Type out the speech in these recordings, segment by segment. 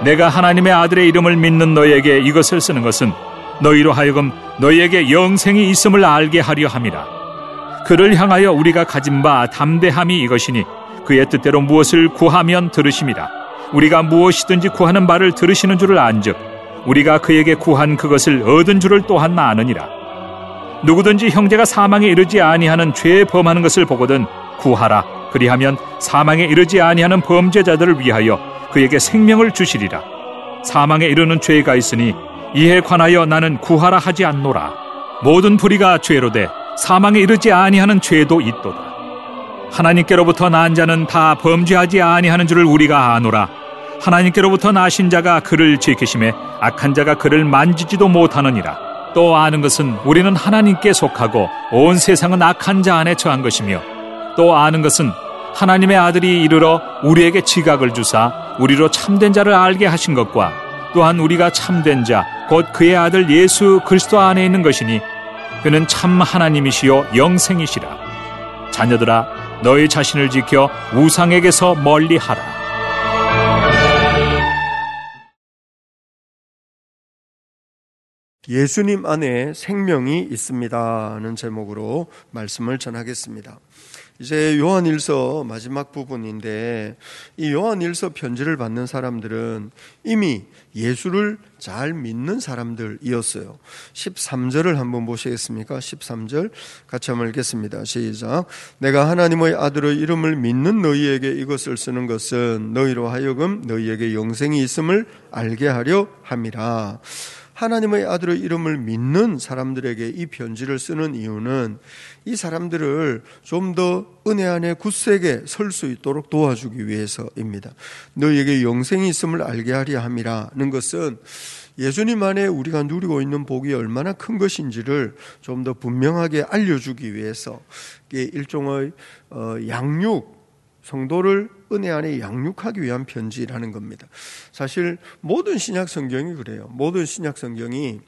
내가 하나님의 아들의 이름을 믿는 너희에게 이것을 쓰는 것은 너희로 하여금 너희에게 영생이 있음을 알게 하려 함이라. 그를 향하여 우리가 가진 바 담대함이 이것이니 그의 뜻대로 무엇을 구하면 들으심이라. 우리가 무엇이든지 구하는 바를 들으시는 줄을 안즉 우리가 그에게 구한 그것을 얻은 줄을 또한 아느니라. 누구든지 형제가 사망에 이르지 아니하는 죄에 범하는 것을 보거든 구하라. 그리하면 사망에 이르지 아니하는 범죄자들을 위하여 그에게 생명을 주시리라. 사망에 이르는 죄가 있으니 이에 관하여 나는 구하라 하지 않노라. 모든 불의가 죄로 돼 사망에 이르지 아니하는 죄도 있도다. 하나님께로부터 난 자는 다 범죄하지 아니하는 줄을 우리가 아노라. 하나님께로부터 나신 자가 그를 지키심에 악한 자가 그를 만지지도 못하느니라. 또 아는 것은 우리는 하나님께 속하고 온 세상은 악한 자 안에 처한 것이며, 또 아는 것은 하나님의 아들이 이르러 우리에게 지각을 주사 우리로 참된 자를 알게 하신 것과 또한 우리가 참된 자 곧 그의 아들 예수 그리스도 안에 있는 것이니 그는 참 하나님이시요 영생이시라. 자녀들아, 너희 자신을 지켜 우상에게서 멀리하라. 예수님 안에 생명이 있습니다는 제목으로 말씀을 전하겠습니다. 이제 요한일서 마지막 부분인데, 이 요한일서 편지를 받는 사람들은 이미 예수를 잘 믿는 사람들이었어요. 13절을 한번 보시겠습니까? 13절 같이 한번 읽겠습니다. 시작. 내가 하나님의 아들의 이름을 믿는 너희에게 이것을 쓰는 것은 너희로 하여금 너희에게 영생이 있음을 알게 하려 함이라. 하나님의 아들의 이름을 믿는 사람들에게 이 편지를 쓰는 이유는 이 사람들을 좀 더 은혜 안에 굳세게 설 수 있도록 도와주기 위해서입니다. 너희에게 영생이 있음을 알게 하려 함이라는 것은 예수님 안에 우리가 누리고 있는 복이 얼마나 큰 것인지를 좀 더 분명하게 알려주기 위해서 일종의 양육, 성도를 은혜 안에 양육하기 위한 편지라는 겁니다. 사실 모든 신약 성경이 그래요. 모든 신약 성경이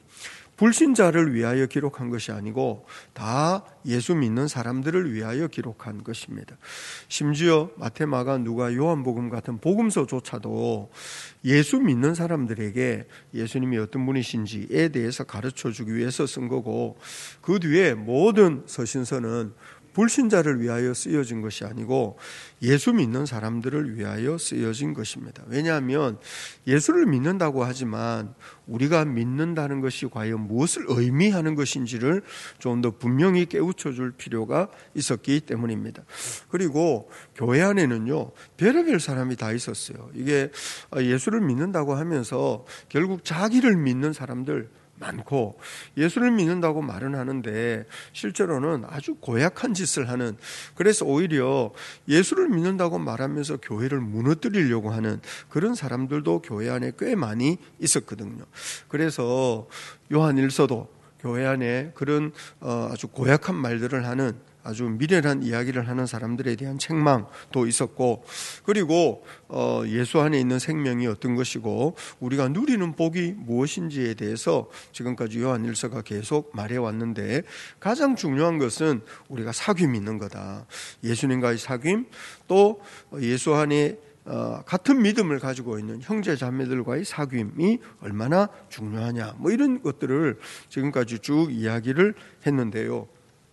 불신자를 위하여 기록한 것이 아니고 다 예수 믿는 사람들을 위하여 기록한 것입니다. 심지어 마태, 마가, 누가, 요한복음 같은 복음서조차도 예수 믿는 사람들에게 예수님이 어떤 분이신지에 대해서 가르쳐주기 위해서 쓴 거고, 그 뒤에 모든 서신서는 불신자를 위하여 쓰여진 것이 아니고 예수 믿는 사람들을 위하여 쓰여진 것입니다. 왜냐하면 예수를 믿는다고 하지만 우리가 믿는다는 것이 과연 무엇을 의미하는 것인지를 좀 더 분명히 깨우쳐 줄 필요가 있었기 때문입니다. 그리고 교회 안에는요, 별의별 사람이 다 있었어요. 이게 예수를 믿는다고 하면서 결국 자기를 믿는 사람들 많고, 예수를 믿는다고 말은 하는데 실제로는 아주 고약한 짓을 하는, 그래서 오히려 예수를 믿는다고 말하면서 교회를 무너뜨리려고 하는 그런 사람들도 교회 안에 꽤 많이 있었거든요. 그래서 요한일서도 교회 안에 그런 아주 고약한 말들을 하는, 아주 미련한 이야기를 하는 사람들에 대한 책망도 있었고, 그리고 예수 안에 있는 생명이 어떤 것이고 우리가 누리는 복이 무엇인지에 대해서 지금까지 요한일서가 계속 말해왔는데, 가장 중요한 것은 우리가 사귐이 있는 거다. 예수님과의 사귐, 또 예수 안에 같은 믿음을 가지고 있는 형제 자매들과의 사귐이 얼마나 중요하냐, 뭐 이런 것들을 지금까지 쭉 이야기를 했는데요.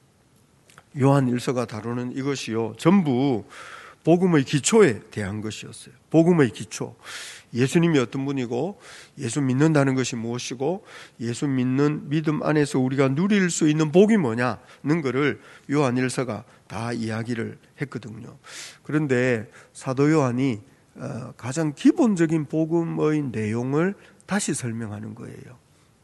요한일서가 다루는 이것이요, 전부 복음의 기초에 대한 것이었어요. 복음의 기초, 예수님이 어떤 분이고 예수 믿는다는 것이 무엇이고 예수 믿는 믿음 안에서 우리가 누릴 수 있는 복이 뭐냐는 것을 요한일서가 다 이야기를 했거든요. 그런데 사도 요한이 가장 기본적인 복음의 내용을 다시 설명하는 거예요.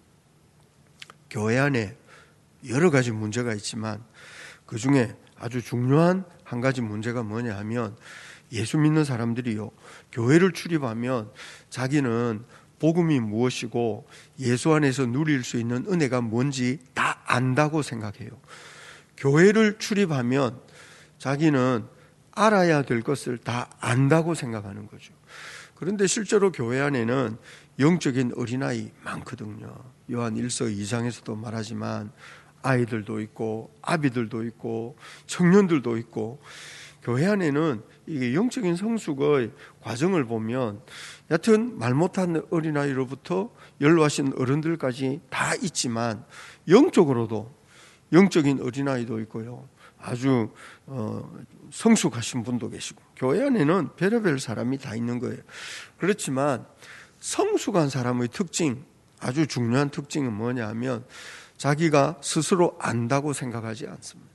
교회 안에 여러 가지 문제가 있지만 그 중에 아주 중요한 한 가지 문제가 뭐냐 하면, 예수 믿는 사람들이요, 교회를 출입하면 자기는 복음이 무엇이고 예수 안에서 누릴 수 있는 은혜가 뭔지 다 안다고 생각해요. 교회를 출입하면 자기는 알아야 될 것을 다 안다고 생각하는 거죠. 그런데 실제로 교회 안에는 영적인 어린아이 많거든요. 요한 1서 2장에서도 말하지만 아이들도 있고 아비들도 있고 청년들도 있고, 교회 안에는 이게 영적인 성숙의 과정을 보면 여튼 말 못하는 어린아이로부터 연로하신 어른들까지 다 있지만 영적으로도 영적인 어린아이도 있고요. 아주 성숙하신 분도 계시고 교회 안에는 별의별 사람이 다 있는 거예요. 그렇지만 성숙한 사람의 특징, 아주 중요한 특징은 뭐냐 하면 자기가 스스로 안다고 생각하지 않습니다.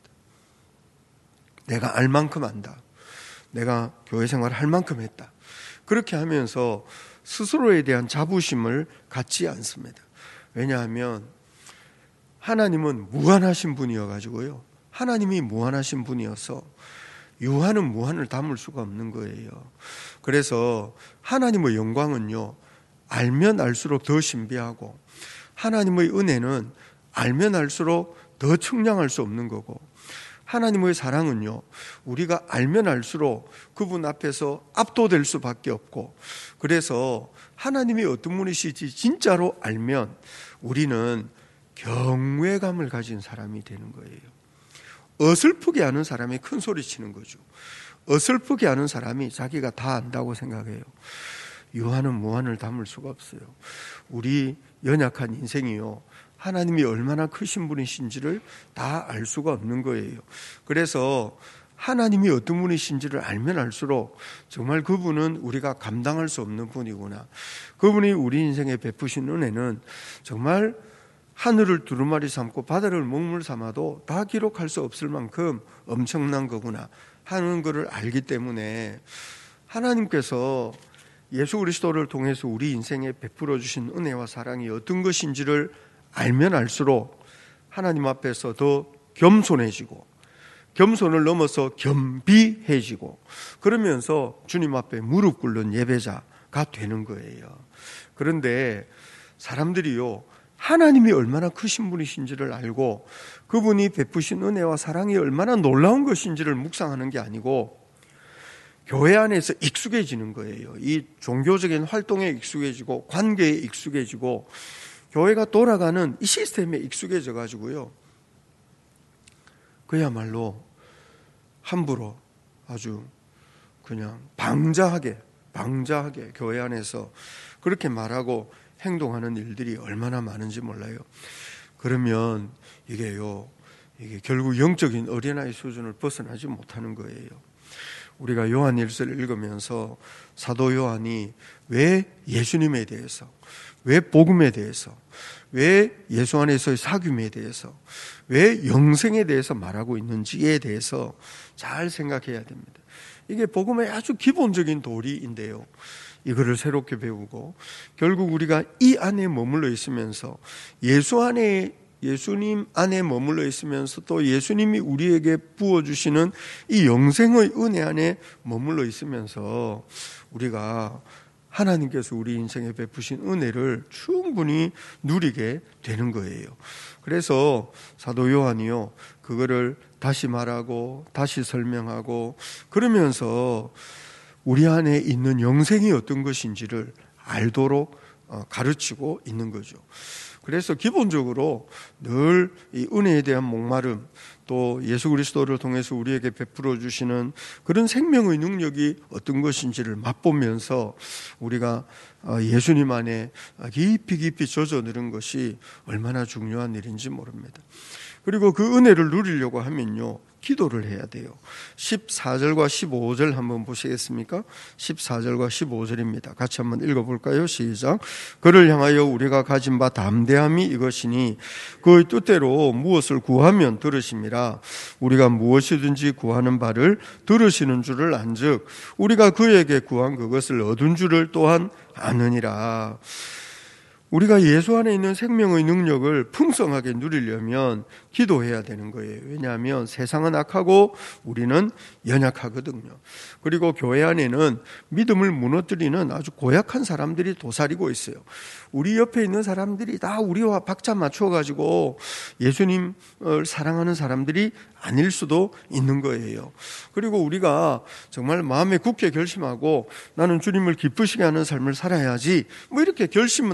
내가 알 만큼 안다. 내가 교회 생활을 할 만큼 했다. 그렇게 하면서 스스로에 대한 자부심을 갖지 않습니다. 왜냐하면 하나님은 무한하신 분이어가지고요. 하나님이 무한하신 분이어서 유한은 무한을 담을 수가 없는 거예요. 그래서 하나님의 영광은요, 알면 알수록 더 신비하고 하나님의 은혜는 알면 알수록 더 청량할 수 없는 거고 하나님의 사랑은요, 우리가 알면 알수록 그분 앞에서 압도될 수밖에 없고 그래서 하나님이 어떤 분이시지 진짜로 알면 우리는 경외감을 가진 사람이 되는 거예요. 어설프게 아는 사람이 큰 소리 치는 거죠. 어설프게 아는 사람이 자기가 다 안다고 생각해요. 유한은 무한을 담을 수가 없어요. 우리 연약한 인생이요, 하나님이 얼마나 크신 분이신지를 다 알 수가 없는 거예요. 그래서 하나님이 어떤 분이신지를 알면 알수록 정말 그분은 우리가 감당할 수 없는 분이구나. 그분이 우리 인생에 베푸신 은혜는 정말 하늘을 두루마리 삼고 바다를 먹물 삼아도 다 기록할 수 없을 만큼 엄청난 거구나 하는 것을 알기 때문에 하나님께서 예수 그리스도를 통해서 우리 인생에 베풀어 주신 은혜와 사랑이 어떤 것인지를 알면 알수록 하나님 앞에서 더 겸손해지고 겸손을 넘어서 겸비해지고 그러면서 주님 앞에 무릎 꿇는 예배자가 되는 거예요. 그런데 사람들이요, 하나님이 얼마나 크신 분이신지를 알고 그분이 베푸신 은혜와 사랑이 얼마나 놀라운 것인지를 묵상하는 게 아니고 교회 안에서 익숙해지는 거예요. 이 종교적인 활동에 익숙해지고 관계에 익숙해지고 교회가 돌아가는 이 시스템에 익숙해져 가지고요, 그야말로 함부로 아주 그냥 방자하게 교회 안에서 그렇게 말하고 행동하는 일들이 얼마나 많은지 몰라요. 그러면 이게 결국 영적인 어린아이 수준을 벗어나지 못하는 거예요. 우리가 요한일서를 읽으면서 사도 요한이 왜 예수님에 대해서, 왜 복음에 대해서, 왜 예수 안에서의 사귐에 대해서, 왜 영생에 대해서 말하고 있는지에 대해서 잘 생각해야 됩니다. 이게 복음의 아주 기본적인 도리인데요, 이거를 새롭게 배우고 결국 우리가 이 안에 머물러 있으면서 예수님 안에 머물러 있으면서 또 예수님이 우리에게 부어주시는 이 영생의 은혜 안에 머물러 있으면서 우리가 하나님께서 우리 인생에 베푸신 은혜를 충분히 누리게 되는 거예요. 그래서 사도 요한이요, 그거를 다시 말하고 다시 설명하고 그러면서 우리 안에 있는 영생이 어떤 것인지를 알도록 가르치고 있는 거죠. 그래서 기본적으로 늘 이 은혜에 대한 목마름, 또 예수 그리스도를 통해서 우리에게 베풀어 주시는 그런 생명의 능력이 어떤 것인지를 맛보면서 우리가 예수님 안에 깊이 젖어드는 것이 얼마나 중요한 일인지 모릅니다. 그리고 그 은혜를 누리려고 하면요, 기도를 해야 돼요. 14절과 15절 한번 보시겠습니까? 14절과 15절입니다. 같이 한번 읽어볼까요? 시작. 그를 향하여 우리가 가진 바 담대함이 이것이니 그의 뜻대로 무엇을 구하면 들으심이라. 우리가 무엇이든지 구하는 바를 들으시는 줄을 안즉 우리가 그에게 구한 그것을 얻은 줄을 또한 아느니라. 우리가 예수 안에 있는 생명의 능력을 풍성하게 누리려면 기도해야 되는 거예요. 왜냐하면 세상은 악하고 우리는 연약하거든요. 그리고 교회 안에는 믿음을 무너뜨리는 아주 고약한 사람들이 도사리고 있어요. 우리 옆에 있는 사람들이 다 우리와 박자 맞춰가지고 예수님을 사랑하는 사람들이 아닐 수도 있는 거예요. 그리고 우리가 정말 마음에 굳게 결심하고 나는 주님을 기쁘시게 하는 삶을 살아야지 뭐 이렇게 결심은 할 수 있는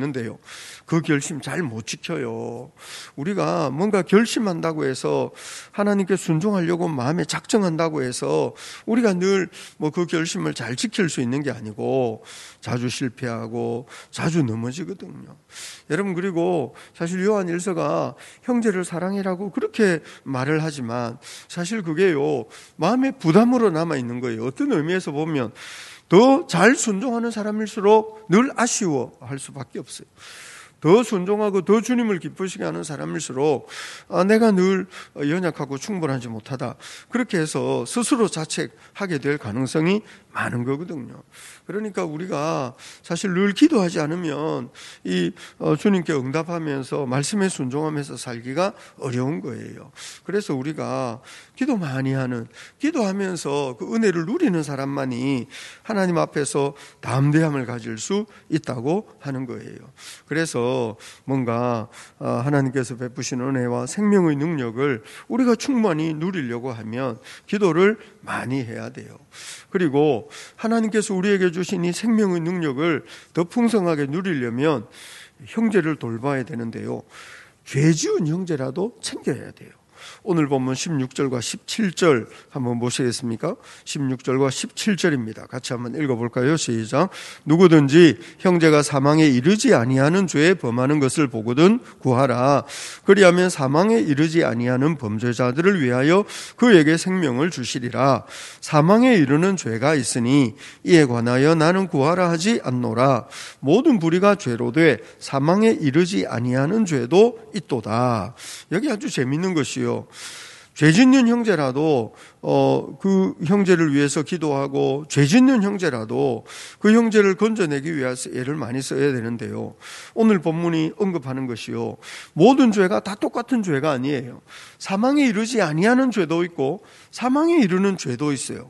되는데요. 그 결심 잘 못 지켜요. 우리가 뭔가 결심한다고 해서 하나님께 순종하려고 마음에 작정한다고 해서 우리가 늘 뭐 그 결심을 잘 지킬 수 있는 게 아니고 자주 실패하고 자주 넘어지거든요. 여러분, 그리고 사실 요한일서가 형제를 사랑해라고 그렇게 말을 하지만 사실 그게요, 마음의 부담으로 남아있는 거예요. 어떤 의미에서 보면 더 잘 순종하는 사람일수록 늘 아쉬워할 수밖에 없어요. 더 순종하고 더 주님을 기쁘시게 하는 사람일수록 내가 늘 연약하고 충분하지 못하다, 그렇게 해서 스스로 자책하게 될 가능성이 많은 거거든요. 그러니까 우리가 사실 늘 기도하지 않으면 이 주님께 응답하면서 말씀에 순종하면서 살기가 어려운 거예요. 그래서 우리가 기도 많이 하는, 기도하면서 그 은혜를 누리는 사람만이 하나님 앞에서 담대함을 가질 수 있다고 하는 거예요. 그래서 뭔가 하나님께서 베푸신 은혜와 생명의 능력을 우리가 충분히 누리려고 하면 기도를 많이 해야 돼요. 그리고 하나님께서 우리에게 주신 이 생명의 능력을 더 풍성하게 누리려면 형제를 돌봐야 되는데요, 죄 지은 형제라도 챙겨야 돼요. 오늘 본문 16절과 17절 한번 보시겠습니까? 16절과 17절입니다. 같이 한번 읽어볼까요? 시작. 누구든지 형제가 사망에 이르지 아니하는 죄에 범하는 것을 보거든 구하라. 그리하면 사망에 이르지 아니하는 범죄자들을 위하여 그에게 생명을 주시리라. 사망에 이르는 죄가 있으니 이에 관하여 나는 구하라 하지 않노라. 모든 불의가 죄로 돼 사망에 이르지 아니하는 죄도 있도다. 여기 아주 재밌는 것이요, 죄 짓는 형제라도 그 형제를 위해서 기도하고, 죄 짓는 형제라도 그 형제를 건져내기 위해서 애를 많이 써야 되는데요, 오늘 본문이 언급하는 것이요, 모든 죄가 다 똑같은 죄가 아니에요. 사망에 이르지 아니하는 죄도 있고 사망에 이르는 죄도 있어요.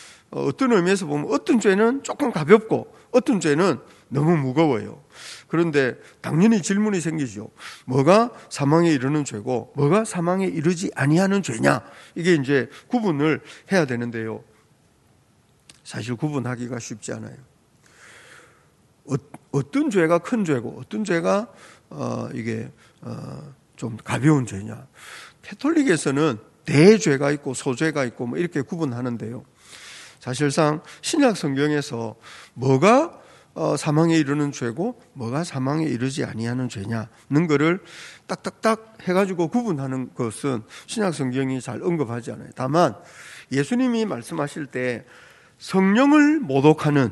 어떤 의미에서 보면 어떤 죄는 조금 가볍고 어떤 죄는 너무 무거워요. 그런데 당연히 질문이 생기죠. 뭐가 사망에 이르는 죄고 뭐가 사망에 이르지 아니하는 죄냐, 이게 이제 구분을 해야 되는데요, 사실 구분하기가 쉽지 않아요. 어떤 죄가 큰 죄고 어떤 죄가 이게 좀 가벼운 죄냐. 캐톨릭에서는 대죄가 있고 소죄가 있고 뭐 이렇게 구분하는데요, 사실상 신약 성경에서 뭐가 사망에 이르는 죄고 뭐가 사망에 이르지 아니하는 죄냐는 거를 딱딱딱 해가지고 구분하는 것은 신약 성경이 잘 언급하지 않아요. 다만 예수님이 말씀하실 때 성령을 모독하고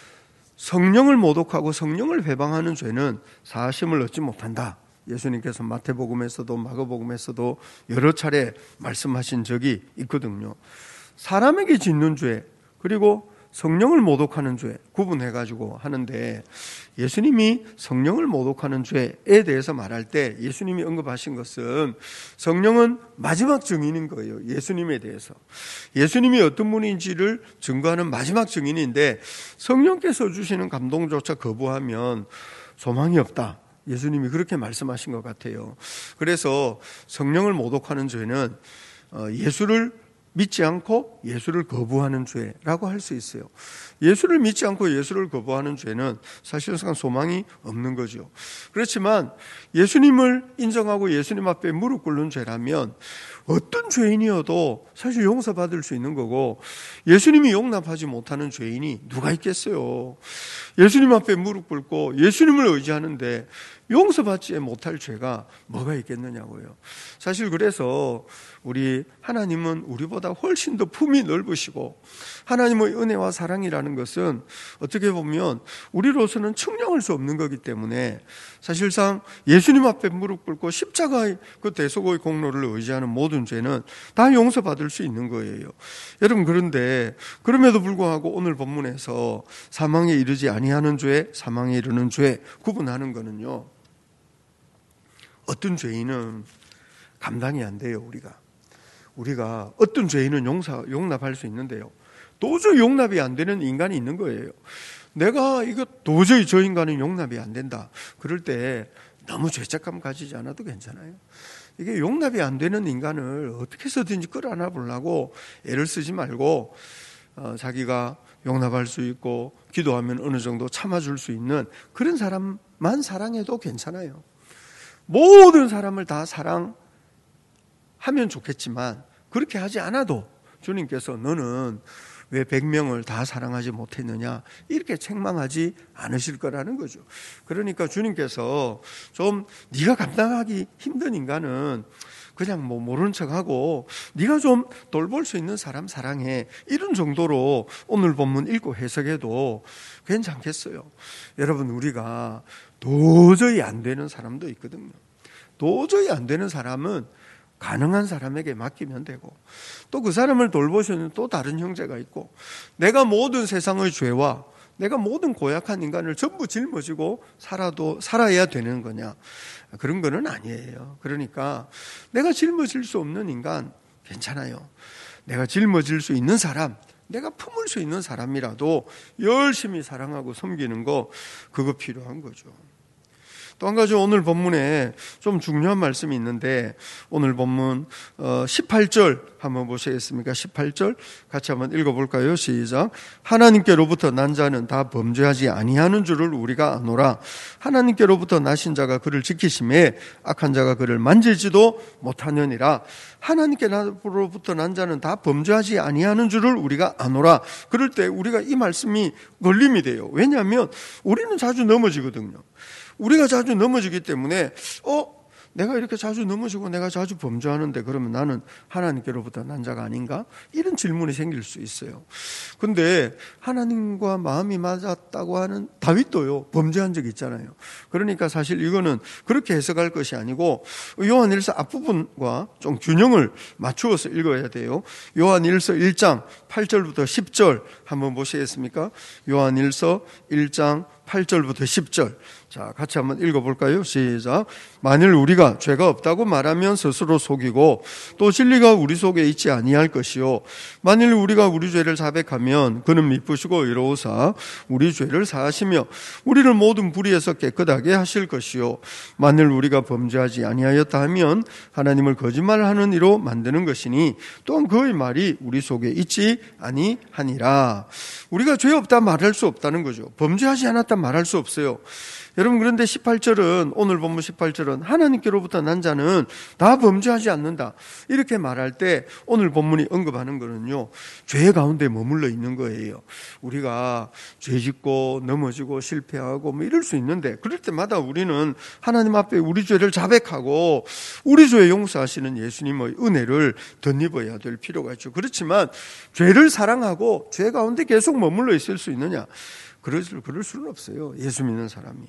성령을 배방하는 죄는 사하심을 얻지 못한다, 예수님께서 마태복음에서도 마가복음에서도 여러 차례 말씀하신 적이 있거든요. 사람에게 짓는 죄 그리고 성령을 모독하는 죄 구분해가지고 하는데, 예수님이 성령을 모독하는 죄에 대해서 말할 때 예수님이 언급하신 것은 성령은 마지막 증인인 거예요. 예수님에 대해서 예수님이 어떤 분인지를 증거하는 마지막 증인인데, 성령께서 주시는 감동조차 거부하면 소망이 없다, 예수님이 그렇게 말씀하신 것 같아요. 그래서 성령을 모독하는 죄는 예수를 믿지 않고 예수를 거부하는 죄라고 할 수 있어요. 예수를 믿지 않고 예수를 거부하는 죄는 사실상 소망이 없는 거죠. 그렇지만 예수님을 인정하고 예수님 앞에 무릎 꿇는 죄라면 어떤 죄인이어도 사실 용서받을 수 있는 거고, 예수님이 용납하지 못하는 죄인이 누가 있겠어요. 예수님 앞에 무릎 꿇고 예수님을 의지하는데 용서받지 못할 죄가 뭐가 있겠느냐고요. 사실 그래서 우리 하나님은 우리보다 훨씬 더 품이 넓으시고, 하나님의 은혜와 사랑이라는 것은 어떻게 보면 우리로서는 측량할 수 없는 거기 때문에 사실상 예수님 앞에 무릎 꿇고 십자가의 그 대속의 공로를 의지하는 모든 죄는 다 용서받을 수 있는 거예요. 여러분, 그런데 그럼에도 불구하고 오늘 본문에서 사망에 이르지 아니하는 죄, 사망에 이르는 죄 구분하는 거는요, 어떤 죄인은 감당이 안 돼요. 우리가 어떤 죄인은 용납할 수 있는데요, 도저히 용납이 안 되는 인간이 있는 거예요. 내가 이거 도저히 저 인간은 용납이 안 된다, 그럴 때 너무 죄책감 가지지 않아도 괜찮아요. 이게 용납이 안 되는 인간을 어떻게 해서든지 끌어안아 보려고 애를 쓰지 말고 자기가 용납할 수 있고 기도하면 어느 정도 참아줄 수 있는 그런 사람만 사랑해도 괜찮아요. 모든 사람을 다 사랑하면 좋겠지만 그렇게 하지 않아도 주님께서 너는 왜 100명을 다 사랑하지 못했느냐 이렇게 책망하지 않으실 거라는 거죠. 그러니까 주님께서 좀 네가 감당하기 힘든 인간은 그냥 뭐 모르는 척하고 네가 좀 돌볼 수 있는 사람 사랑해, 이런 정도로 오늘 본문 읽고 해석해도 괜찮겠어요. 여러분, 우리가 도저히 안 되는 사람도 있거든요. 도저히 안 되는 사람은 가능한 사람에게 맡기면 되고, 또 그 사람을 돌보시는 또 다른 형제가 있고, 내가 모든 세상의 죄와 내가 모든 고약한 인간을 전부 짊어지고 살아야 되는 거냐? 그런 거는 아니에요. 그러니까 내가 짊어질 수 없는 인간 괜찮아요. 내가 짊어질 수 있는 사람, 내가 품을 수 있는 사람이라도 열심히 사랑하고 섬기는 거, 그거 필요한 거죠. 또 한 가지 오늘 본문에 좀 중요한 말씀이 있는데, 오늘 본문 18절 한번 보시겠습니까? 18절 같이 한번 읽어볼까요? 시작. 하나님께로부터 난 자는 다 범죄하지 아니하는 줄을 우리가 아노라. 하나님께로부터 나신 자가 그를 지키심에 악한 자가 그를 만지지도 못하느니라. 하나님께로부터 난 자는 다 범죄하지 아니하는 줄을 우리가 아노라. 그럴 때 우리가 이 말씀이 걸림이 돼요. 왜냐하면 우리는 자주 넘어지거든요. 우리가 자주 넘어지기 때문에 내가 이렇게 자주 넘어지고 내가 자주 범죄하는데 그러면 나는 하나님께로부터 난 자가 아닌가? 이런 질문이 생길 수 있어요. 근데 하나님과 마음이 맞았다고 하는 다윗도요, 범죄한 적이 있잖아요. 그러니까 사실 이거는 그렇게 해석할 것이 아니고 요한일서 앞부분과 좀 균형을 맞추어서 읽어야 돼요. 요한일서 1장 8절부터 10절 한번 보시겠습니까? 요한일서 1장 8절부터 10절. 자, 같이 한번 읽어볼까요? 시작. 만일 우리가 죄가 없다고 말하면 스스로 속이고 또 진리가 우리 속에 있지 아니할 것이요, 만일 우리가 우리 죄를 자백하면 그는 미쁘시고 의로우사 우리 죄를 사하시며 우리를 모든 불의에서 깨끗하게 하실 것이요, 만일 우리가 범죄하지 아니하였다 하면 하나님을 거짓말하는 이로 만드는 것이니 또한 그의 말이 우리 속에 있지 아니하니라. 우리가 죄 없다 말할 수 없다는 거죠. 범죄하지 않았다 말할 수 없어요. 여러분, 그런데 18절은, 오늘 본문 18절은 하나님께로부터 난 자는 다 범죄하지 않는다 이렇게 말할 때 오늘 본문이 언급하는 거는요, 죄 가운데 머물러 있는 거예요. 우리가 죄 짓고 넘어지고 실패하고 뭐 이럴 수 있는데, 그럴 때마다 우리는 하나님 앞에 우리 죄를 자백하고 우리 죄 용서하시는 예수님의 은혜를 덧입어야 될 필요가 있죠. 그렇지만 죄를 사랑하고 죄 가운데 계속 머물러 있을 수 있느냐? 그럴 수는 없어요. 예수 믿는 사람이.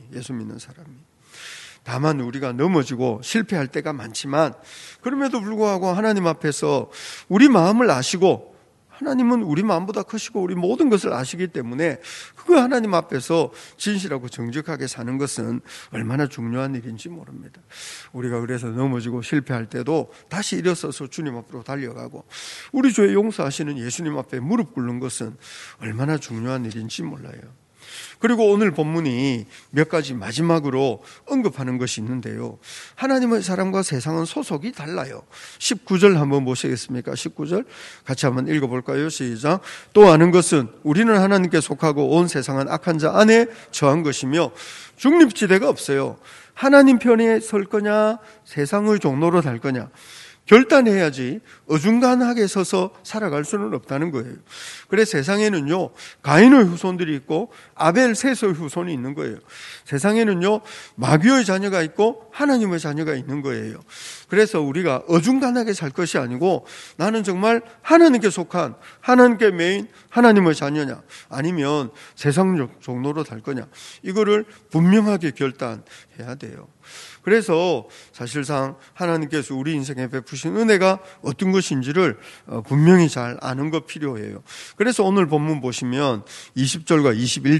다만 우리가 넘어지고 실패할 때가 많지만, 그럼에도 불구하고 하나님 앞에서 우리 마음을 아시고, 하나님은 우리 마음보다 크시고 우리 모든 것을 아시기 때문에 그 하나님 앞에서 진실하고 정직하게 사는 것은 얼마나 중요한 일인지 모릅니다. 우리가 그래서 넘어지고 실패할 때도 다시 일어서서 주님 앞으로 달려가고 우리 죄 용서하시는 예수님 앞에 무릎 꿇는 것은 얼마나 중요한 일인지 몰라요. 그리고 오늘 본문이 몇 가지 마지막으로 언급하는 것이 있는데요, 하나님의 사람과 세상은 소속이 달라요. 19절 한번 보시겠습니까? 19절 같이 한번 읽어볼까요? 시작. 또 아는 것은 우리는 하나님께 속하고 온 세상은 악한 자 안에 처한 것이며 중립지대가 없어요. 하나님 편에 설 거냐 세상의 종로로 달 거냐 결단해야지 어중간하게 서서 살아갈 수는 없다는 거예요. 그래서 세상에는요, 가인의 후손들이 있고 아벨 셋의 후손이 있는 거예요. 세상에는요, 마귀의 자녀가 있고 하나님의 자녀가 있는 거예요. 그래서 우리가 어중간하게 살 것이 아니고, 나는 정말 하나님께 속한, 하나님께 매인 하나님의 자녀냐, 아니면 세상 종로로 달 거냐, 이거를 분명하게 결단해야 돼요. 그래서 사실상 하나님께서 우리 인생에 베푸신 은혜가 어떤 것인지를 분명히 잘 아는 것 필요해요. 그래서 오늘 본문 보시면 20절과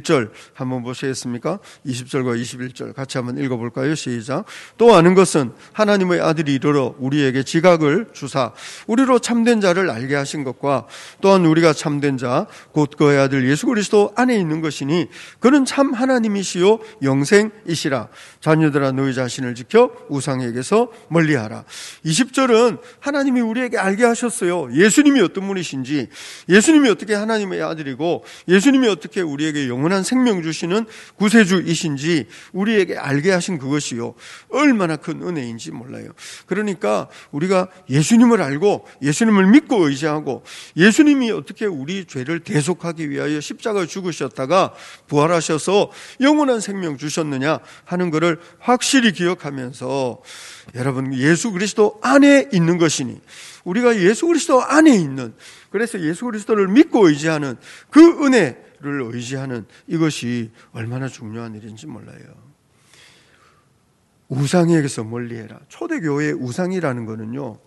21절 한번 보시겠습니까? 20절과 21절 같이 한번 읽어볼까요? 시작. 또 아는 것은 하나님의 아들이 이르러 우리에게 지각을 주사 우리로 참된 자를 알게 하신 것과 또한 우리가 참된 자 곧 그의 아들 예수 그리스도 안에 있는 것이니 그는 참 하나님이시요 영생이시라. 자녀들아 너희 자신을 지켜 우상에게서 멀리하라. 20절은 하나님이 우리에게 알게 하셨어요. 예수님이 어떤 분이신지, 예수님이 어떻게 하나님의 아들이고 예수님이 어떻게 우리에게 영원한 생명 주시는 구세주이신지 우리에게 알게 하신 그것이요 얼마나 큰 은혜인지 몰라요. 그러니까 우리가 예수님을 알고 예수님을 믿고 의지하고 예수님이 어떻게 우리 죄를 대속하기 위하여 십자가에 죽으셨다가 부활하셔서 영원한 생명 주셨느냐 하는 것을 확실히 기억하면서 여러분 예수 그리스도 안에 있는 것이니 우리가 예수 그리스도 안에 있는, 그래서 예수 그리스도를 믿고 의지하는 그 은혜를 의지하는 이것이 얼마나 중요한 일인지 몰라요. 우상에게서 멀리해라. 초대교회의 우상이라는 거는요,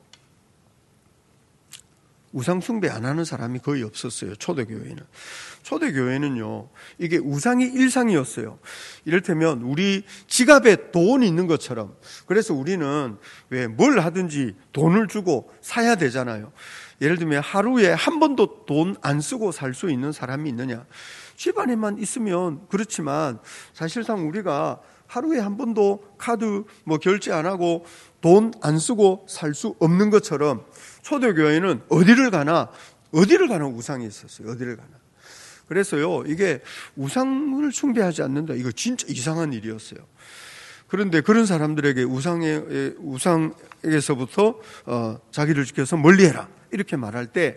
우상 숭배 안 하는 사람이 거의 없었어요. 초대교회는요, 이게 우상이 일상이었어요. 이를테면 우리 지갑에 돈이 있는 것처럼, 그래서 우리는 왜 뭘 하든지 돈을 주고 사야 되잖아요. 예를 들면 하루에 한 번도 돈 안 쓰고 살 수 있는 사람이 있느냐? 집안에만 있으면 그렇지만 사실상 우리가 하루에 한 번도 카드 결제 안 하고 돈 안 쓰고 살 수 없는 것처럼 초대교회는 어디를 가나 우상이 있었어요. 어디를 가나. 그래서요, 이게 우상을 숭배하지 않는다. 이거 진짜 이상한 일이었어요. 그런데 그런 사람들에게 우상에게서부터 자기를 지켜서 멀리해라 이렇게 말할 때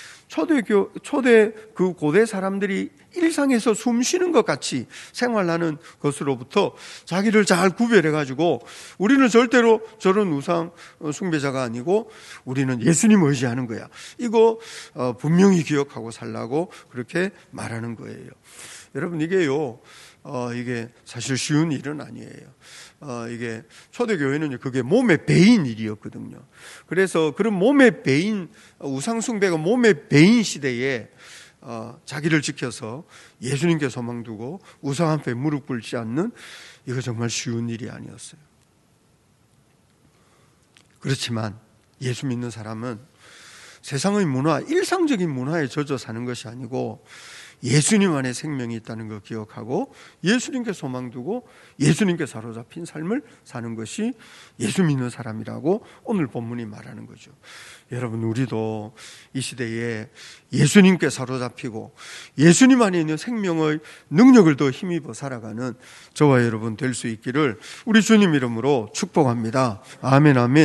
초대 그 고대 사람들이 일상에서 숨 쉬는 것 같이 생활하는 것으로부터 자기를 잘 구별해가지고 우리는 절대로 저런 우상 숭배자가 아니고 우리는 예수님 의지하는 거야. 이거 분명히 기억하고 살라고 그렇게 말하는 거예요. 여러분 이게요, 이게 사실 쉬운 일은 아니에요. 이게 초대교회는 그게 몸에 배인 일이었거든요. 그래서 그런 몸에 배인, 우상숭배가 몸에 배인 시대에 자기를 지켜서 예수님께 소망 두고 우상 앞에 무릎 꿇지 않는, 이거 정말 쉬운 일이 아니었어요. 그렇지만 예수 믿는 사람은 세상의 문화, 일상적인 문화에 젖어 사는 것이 아니고 예수님 안에 생명이 있다는 걸 기억하고 예수님께 소망 두고 예수님께 사로잡힌 삶을 사는 것이 예수 믿는 사람이라고 오늘 본문이 말하는 거죠. 여러분 우리도 이 시대에 예수님께 사로잡히고 예수님 안에 있는 생명의 능력을 더 힘입어 살아가는 저와 여러분 될 수 있기를 우리 주님 이름으로 축복합니다. 아멘, 아멘.